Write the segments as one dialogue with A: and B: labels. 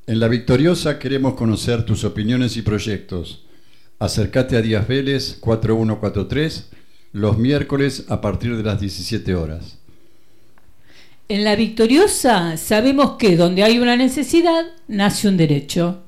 A: En La Victoriosa queremos conocer tus opiniones y proyectos. Acércate a Díaz Vélez 4143 los miércoles a partir de las 17 horas.
B: En La Victoriosa sabemos que donde hay una necesidad, nace un derecho.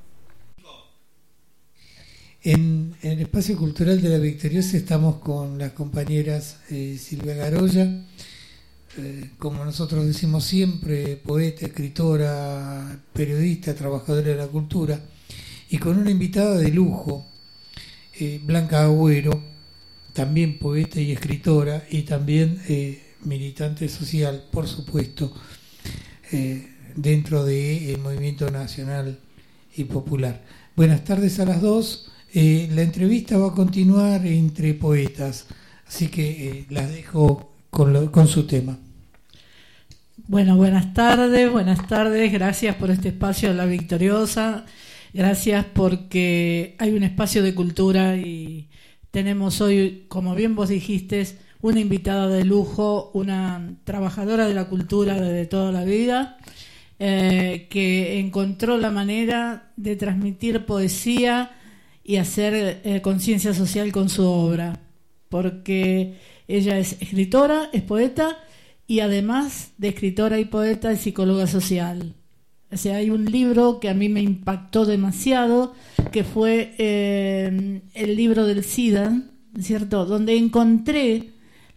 C: En el espacio cultural de La Victoriosa estamos con las compañeras Silvia Garoya, como nosotros decimos siempre, poeta, escritora, periodista, trabajadora de la cultura, y con una invitada de lujo, Blanca Agüero, también poeta y escritora, y también militante social, por supuesto, dentro del movimiento nacional y popular. Buenas tardes a las dos. La entrevista va a continuar entre poetas, así que las dejo con su tema.
D: Bueno, buenas tardes, gracias por este espacio de La Victoriosa, gracias porque hay un espacio de cultura y tenemos hoy, como bien vos dijiste, una invitada de lujo, una trabajadora de la cultura desde toda la vida, que encontró la manera de transmitir poesía y hacer conciencia social con su obra, porque ella es escritora, es poeta y además de escritora y poeta es psicóloga social. O sea, hay un libro que a mí me impactó demasiado, que fue el libro del SIDA, ¿cierto? Donde encontré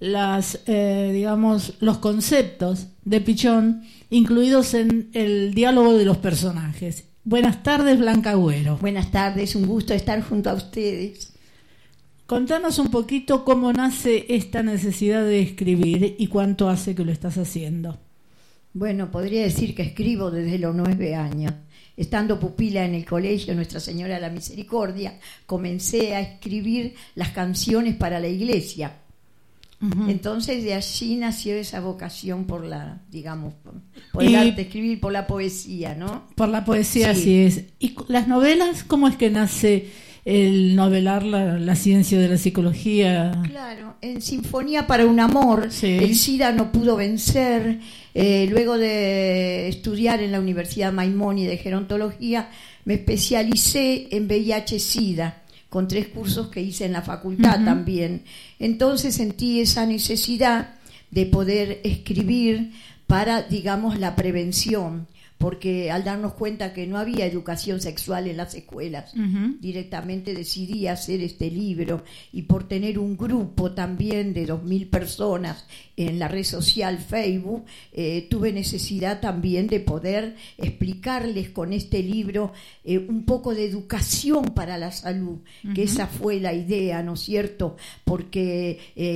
D: los conceptos de Pichón incluidos en el diálogo de los personajes. Buenas tardes, Blanca Agüero.
E: Buenas tardes, un gusto estar junto a ustedes.
D: Contanos un poquito cómo nace esta necesidad de escribir y cuánto hace que lo estás haciendo.
E: Bueno, podría decir que escribo desde los 9 años. Estando pupila en el colegio Nuestra Señora de la Misericordia, comencé a escribir las canciones para la iglesia. Uh-huh. Entonces de allí nació esa vocación por por el arte de escribir, por la poesía, ¿no?
D: Por la poesía,
E: sí.
D: Así es. ¿Y las novelas? ¿Cómo es que nace el novelar la ciencia de la psicología?
E: Claro, en Sinfonía para un amor, sí. El SIDA no pudo vencer. Luego de estudiar en la Universidad Maimónides de gerontología, me especialicé en VIH-Sida, con 3 cursos que hice en la facultad. Uh-huh. También. Entonces sentí esa necesidad de poder escribir para, la prevención, porque al darnos cuenta que no había educación sexual en las escuelas, uh-huh, directamente decidí hacer este libro, y por tener un grupo también de 2.000 personas en la red social Facebook, tuve necesidad también de poder explicarles con este libro un poco de educación para la salud, uh-huh, que esa fue la idea, ¿no es cierto? Porque,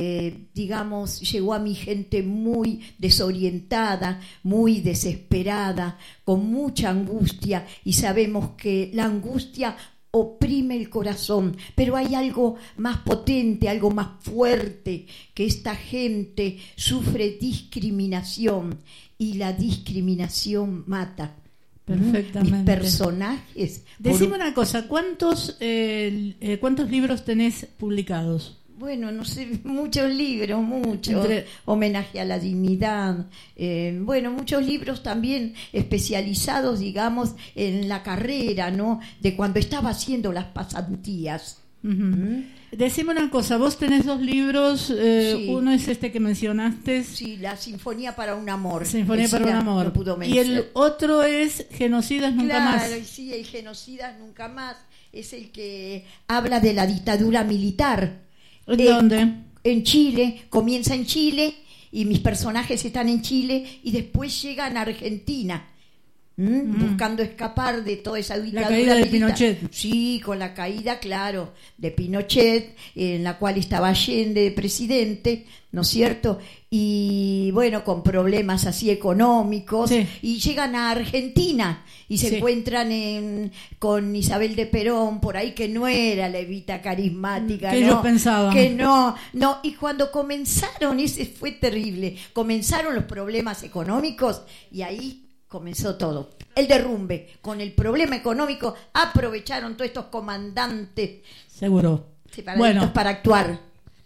E: llegó a mi gente muy desorientada, muy desesperada, con mucha angustia, y sabemos que la angustia oprime el corazón, pero hay algo más potente, algo más fuerte, que esta gente sufre discriminación, y la discriminación mata.
D: Perfectamente.
E: Mis personajes.
D: Decime una cosa, ¿cuántos libros tenés publicados?
E: Bueno, no sé, muchos libros, homenaje a la dignidad, muchos libros también especializados, en la carrera, ¿no? De cuando estaba haciendo las pasantías.
D: Uh-huh. ¿Mm? Decime una cosa, vos tenés 2 libros, sí. Uno es este que mencionaste.
E: Sí, la Sinfonía para un amor.
D: Sinfonía para un amor.
E: No pudo
D: y el otro es Genocidas Nunca Más.
E: Claro, sí, el Genocidas Nunca Más es el que habla de la dictadura militar.
D: ¿En dónde?
E: En Chile, comienza en Chile y mis personajes están en Chile y después llegan a Argentina, buscando escapar de toda esa dictadura.
D: La caída de Pinochet.
E: Sí, con la caída, claro, de Pinochet, en la cual estaba Allende de presidente, ¿no es cierto? Y bueno, con problemas así económicos, sí. Y llegan a Argentina y se encuentran con Isabel de Perón, por ahí, que no era la Evita carismática,
D: que ellos pensaban.
E: Que no, y cuando comenzaron, ese fue terrible, comenzaron los problemas económicos y ahí comenzó todo, el derrumbe. Con el problema económico aprovecharon todos estos comandantes.
D: Seguro.
E: Para actuar.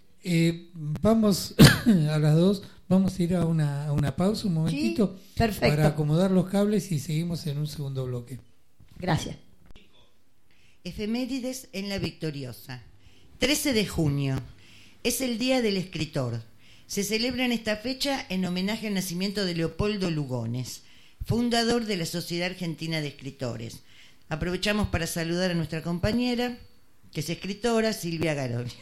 C: Vamos a las 2, vamos a ir a una pausa un momentito,
E: sí, perfecto,
C: para acomodar los cables y seguimos en un segundo bloque.
E: Gracias.
F: Efemérides en la Victoriosa. 13 de junio. Es el Día del Escritor. Se celebra en esta fecha en homenaje al nacimiento de Leopoldo Lugones, fundador de la Sociedad Argentina de Escritores. Aprovechamos para saludar a nuestra compañera, que es escritora, Silvia Garolia.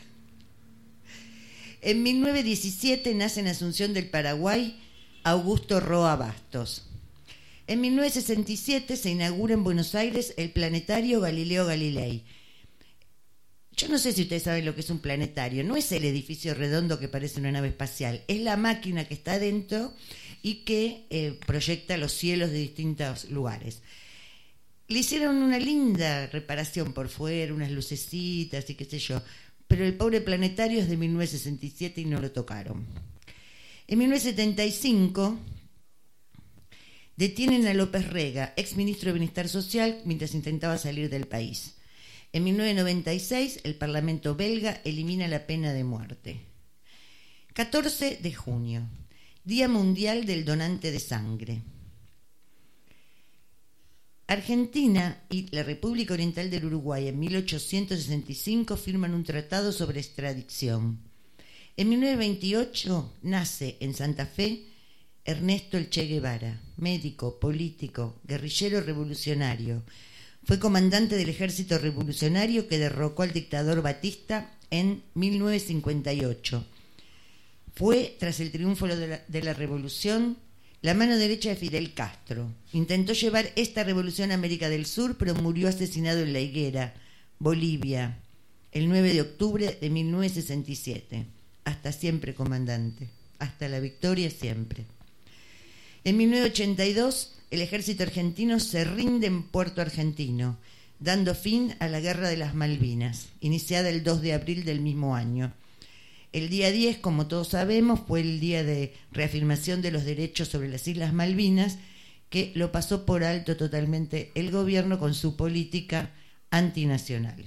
F: En 1917 nace en Asunción del Paraguay Augusto Roa Bastos. En 1967 se inaugura en Buenos Aires el planetario Galileo Galilei. Yo no sé si ustedes saben lo que es un planetario. No es el edificio redondo que parece una nave espacial. Es la máquina que está adentro y que proyecta los cielos de distintos lugares. Le hicieron una linda reparación por fuera, unas lucecitas y qué sé yo. Pero el pobre planetario es de 1967 y no lo tocaron. En 1975 detienen a López Rega, ex ministro de Bienestar Social, mientras intentaba salir del país. En 1996 el Parlamento belga elimina la pena de muerte. 14 de junio, Día Mundial del Donante de Sangre. Argentina y la República Oriental del Uruguay en 1865 firman un tratado sobre extradición. En 1928 nace en Santa Fe Ernesto El Che Guevara, médico, político, guerrillero revolucionario. Fue comandante del ejército revolucionario que derrocó al dictador Batista en 1958. Fue, tras el triunfo de la revolución, la mano derecha de Fidel Castro. Intentó llevar esta revolución a América del Sur, pero murió asesinado en La Higuera, Bolivia, el 9 de octubre de 1967. Hasta siempre, comandante. Hasta la victoria siempre. En 1982, el ejército argentino se rinde en Puerto Argentino, dando fin a la Guerra de las Malvinas, iniciada el 2 de abril del mismo año. El día 10, como todos sabemos, fue el día de reafirmación de los derechos sobre las Islas Malvinas, que lo pasó por alto totalmente el gobierno con su política antinacional.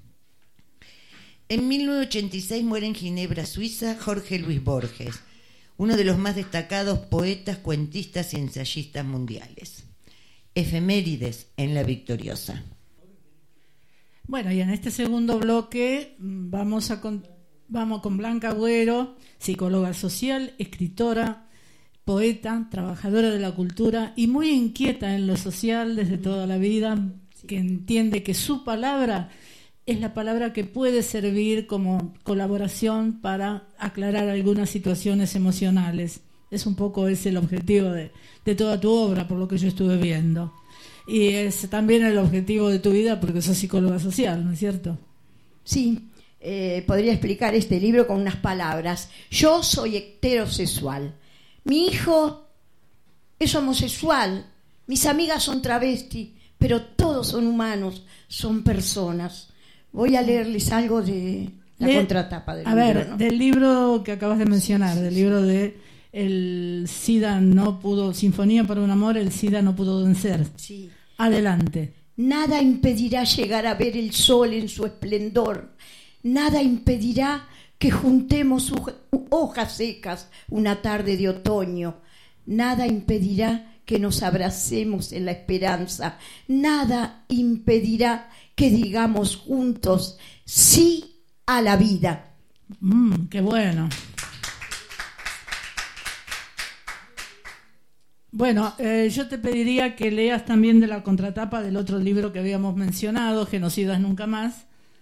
F: En 1986 muere en Ginebra, Suiza, Jorge Luis Borges, uno de los más destacados poetas, cuentistas y ensayistas mundiales. Efemérides en la Victoriosa.
D: Bueno, y en este segundo bloque vamos con Blanca Agüero, psicóloga social, escritora, poeta, trabajadora de la cultura y muy inquieta en lo social desde toda la vida, que entiende que su palabra es la palabra que puede servir como colaboración para aclarar algunas situaciones emocionales. Es un poco ese el objetivo de toda tu obra, por lo que yo estuve viendo. Y es también el objetivo de tu vida porque sos psicóloga social, ¿no es cierto?
E: Sí. Podría explicar este libro con unas palabras. Yo soy heterosexual. Mi hijo es homosexual. Mis amigas son travesti, pero todos son humanos, son personas. Voy a leerles algo de la contratapa del libro. A ver, ¿no?
D: Del libro que acabas de mencionar, del libro de El SIDA no pudo, Sinfonía para un amor, el SIDA no pudo vencer.
E: Sí.
D: Adelante.
E: Nada impedirá llegar a ver el sol en su esplendor. Nada impedirá que juntemos sus hojas secas una tarde de otoño. Nada impedirá que nos abracemos en la esperanza. Nada impedirá que digamos juntos sí a la vida.
D: ¡Qué bueno! Bueno, yo te pediría que leas también de la contratapa del otro libro que habíamos mencionado, Genocidas Nunca Más.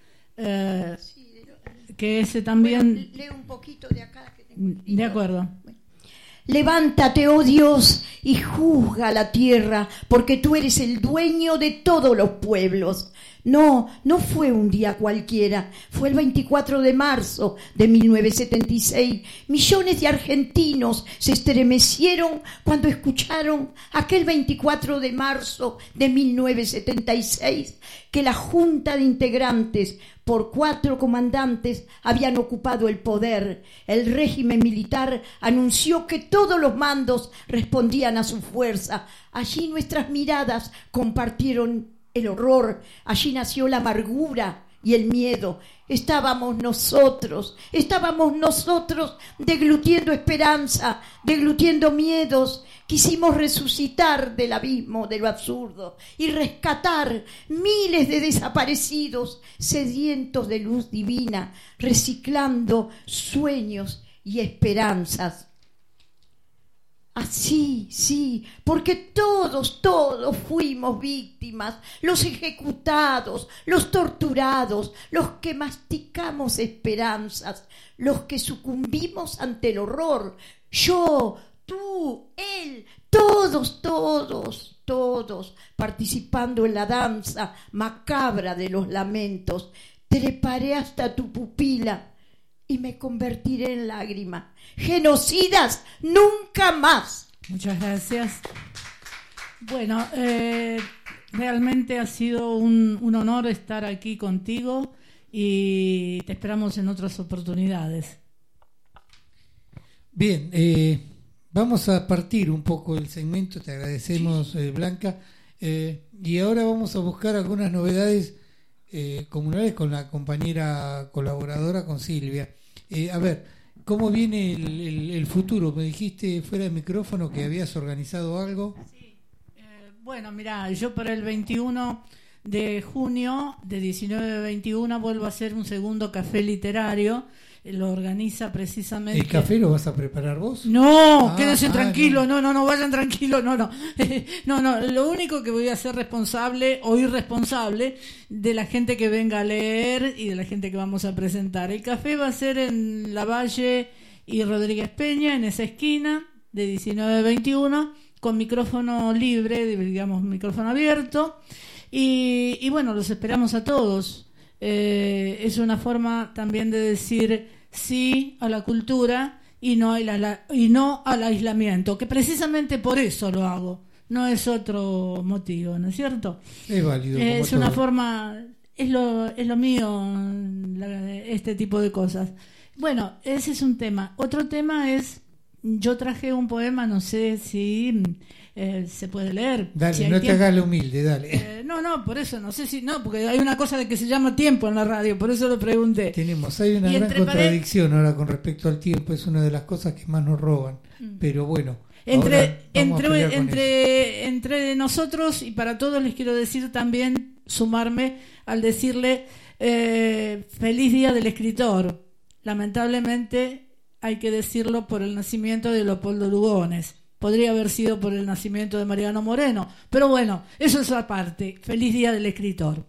D: Que ese también...
E: Bueno, leo un poquito de acá. Que tengo
D: de acuerdo.
E: Bueno. Levántate, oh Dios, y juzga la tierra, porque tú eres el dueño de todos los pueblos. No fue un día cualquiera, fue el 24 de marzo de 1976. Millones de argentinos se estremecieron cuando escucharon aquel 24 de marzo de 1976 que la junta de integrantes por 4 comandantes habían ocupado el poder. El régimen militar anunció que todos los mandos respondían a su fuerza. Allí nuestras miradas compartieron el horror, allí nació la amargura y el miedo. Estábamos nosotros deglutiendo esperanza, deglutiendo miedos. Quisimos resucitar del abismo de lo absurdo y rescatar miles de desaparecidos sedientos de luz divina, reciclando sueños y esperanzas. Así, sí, porque todos fuimos víctimas, los ejecutados, los torturados, los que masticamos esperanzas, los que sucumbimos ante el horror. Yo, tú, él, todos, participando en la danza macabra de los lamentos. Treparé hasta tu pupila y me convertiré en lágrima. Genocidas, nunca más.
D: Muchas gracias. Bueno, realmente ha sido un honor estar aquí contigo y te esperamos en otras oportunidades.
C: Bien, vamos a partir un poco el segmento, te agradecemos, Blanca, y ahora vamos a buscar algunas novedades comunales con la compañera colaboradora, con Silvia. A ver, ¿cómo viene el futuro? Me dijiste fuera de micrófono que habías organizado algo.
D: Sí, bueno, mira, yo para el 21 de junio, de 19 a 21, vuelvo a hacer un segundo café literario. Lo organiza precisamente...
C: ¿El café lo vas a preparar vos?
D: No, quédense tranquilos, no, vayan tranquilos, no. No, lo único que voy a ser responsable o irresponsable de la gente que venga a leer y de la gente que vamos a presentar. El café va a ser en Lavalle y Rodríguez Peña, en esa esquina, de 19 a 21, con micrófono libre, digamos, micrófono abierto. Y bueno, los esperamos a todos. Es una forma también de decir sí a la cultura y no al aislamiento, que precisamente por eso lo hago, no es otro motivo, ¿no es cierto?
C: Es válido.
D: Es una forma, es lo mío, este tipo de cosas. Bueno, ese es un tema. Otro tema es, yo traje un poema, no sé si se puede leer.
C: Dale,
D: si
C: no te hagas lo humilde, dale.
D: No, por eso, no sé si... No, porque hay una cosa de que se llama tiempo en la radio, por eso lo pregunté.
C: Hay una gran contradicción ahora con respecto al tiempo, es una de las cosas que más nos roban, pero bueno.
D: Entre nosotros y para todos les quiero decir también, sumarme al decirle feliz día del escritor. Lamentablemente hay que decirlo por el nacimiento de Leopoldo Lugones. Podría haber sido por el nacimiento de Mariano Moreno, pero bueno, eso es aparte. Feliz día del escritor.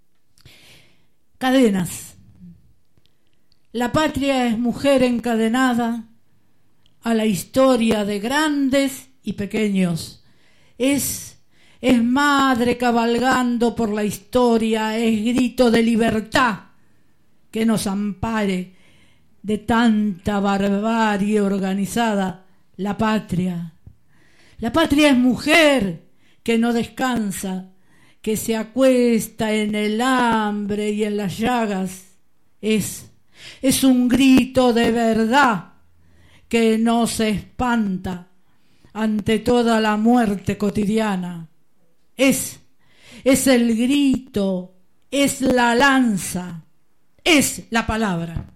D: Cadenas. La patria es mujer encadenada a la historia de grandes y pequeños. Es madre cabalgando por la historia, es grito de libertad que nos ampare de tanta barbarie organizada. La patria es mujer que no descansa, que se acuesta en el hambre y en las llagas. Es un grito de verdad que no se espanta ante toda la muerte cotidiana. Es el grito, es la lanza, es la palabra.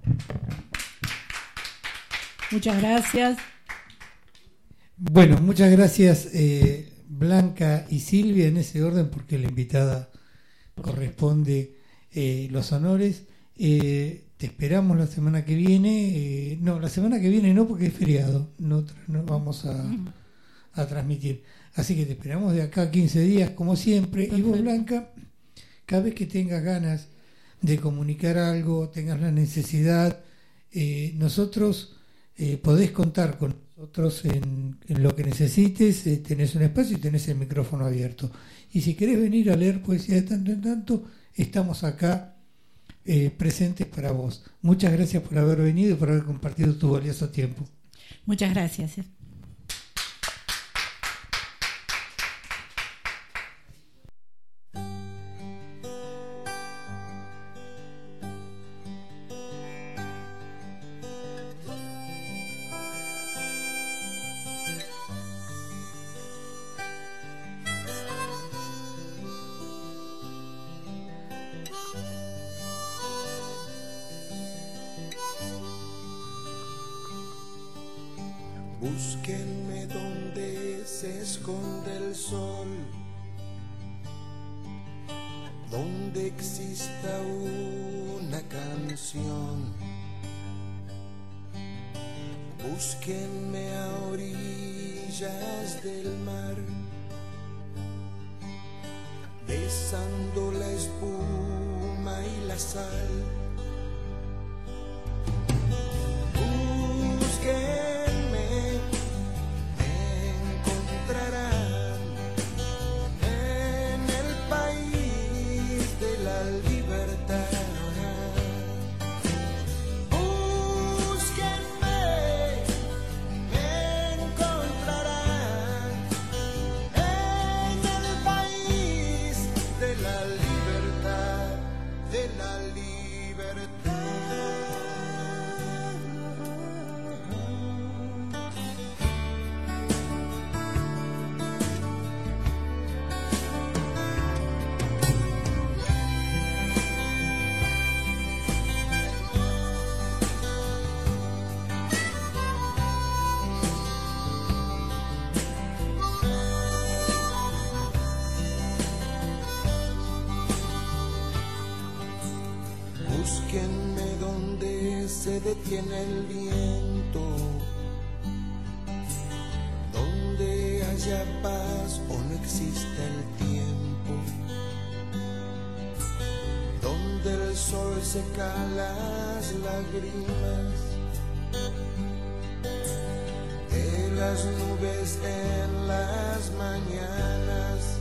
D: Muchas gracias.
C: Bueno, muchas gracias Blanca y Silvia en ese orden, porque la invitada corresponde los honores. Te esperamos la semana que viene. No, la semana que viene no, porque es feriado. No vamos a transmitir. Así que te esperamos de acá a 15 días, como siempre. Perfecto. Y vos, Blanca, cada vez que tengas ganas de comunicar algo, tengas la necesidad, nosotros podés contar con nosotros en lo que necesites. Tenés un espacio y tenés el micrófono abierto. Y si querés venir a leer poesía de tanto en tanto, estamos acá presentes para vos. Muchas gracias por haber venido y por haber compartido tu valioso tiempo.
D: Muchas gracias.
G: Búsquenme donde se esconde el sol, donde exista una canción. Búsquenme a orillas del mar, besando la espuma y la sal. Búsquenme, me encontrarán en el país de la libertad. Búsquenme donde se detiene el viento, donde haya paz o no existe el tiempo, donde el sol seca las lágrimas de las nubes en las mañanas.